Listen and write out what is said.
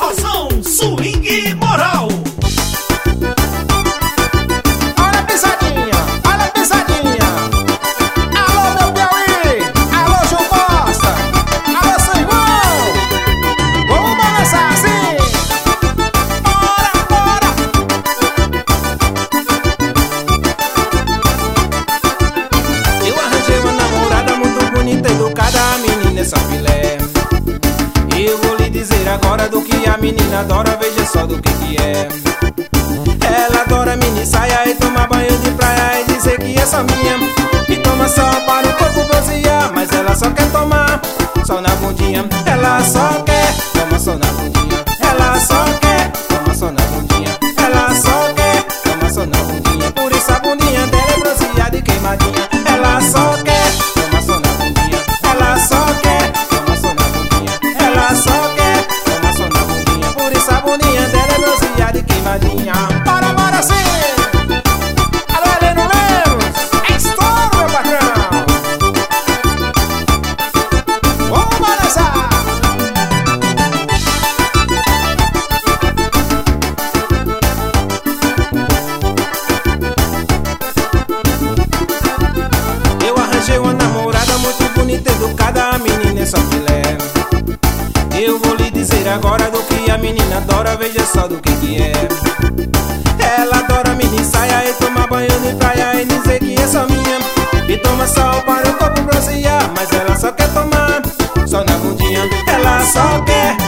Forrozão, swing moral. Olha a pisadinha, olha a pisadinha. Alô, meu Piauí, alô, João Costa, alô, seu irmão. Vamos balançar assim. Bora, bora. Eu arranjei uma namorada muito bonita, educada, a menina é só filé. Eu vou lhe dizer agora do que a menina adora, veja só do que é. Ela adora mini saia e toma banho de praia e dizer que é só minha. E toma sol para o corpo bronzear, mas ela só quer tomar sol na bundinha. Ela só quer tomar sol na bundinha. Ela só quer tomar sol na bundinha. Ela só quer tomar sol na bundinha. Por isso a bundinha dela é bronzeada e queimadinha. Ela só quer tomar sol na bundinha. Ela só quer tomar sol na bundinha. Ela só quer tomar sol na bundinha. Por isso a bundinha dela é bronzeada e queimadinha. Bora, bora sim. Alô, Heleno Lemos, é estouro, meu patrão. Vamos balançar. Eu arranjei uma namorada muito bonita, educada, a menina é só filé. Eu vou lhe dizer agora do que a menina adora, veja só do que é. Ela adora mini saia e toma banho de praia e dizer que é só minha. E toma sol para o corpo bronzear, mas ela só quer tomar sol na bundinha. Ela só quer